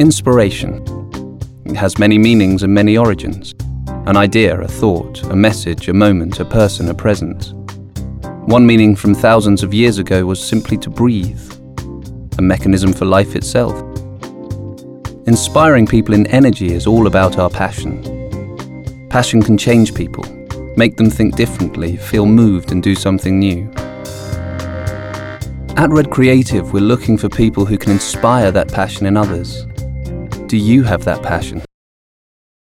Inspiration. It has many meanings and many origins. An idea, a thought, a message, a moment, a person, a presence. One meaning from thousands of years ago was simply to breathe, a mechanism for life itself. Inspiring people in energy is all about our passion. Passion can change people, make them think differently, feel moved and do something new. At Red Creative, we're looking for people who can inspire that passion in others. Do you have that passion?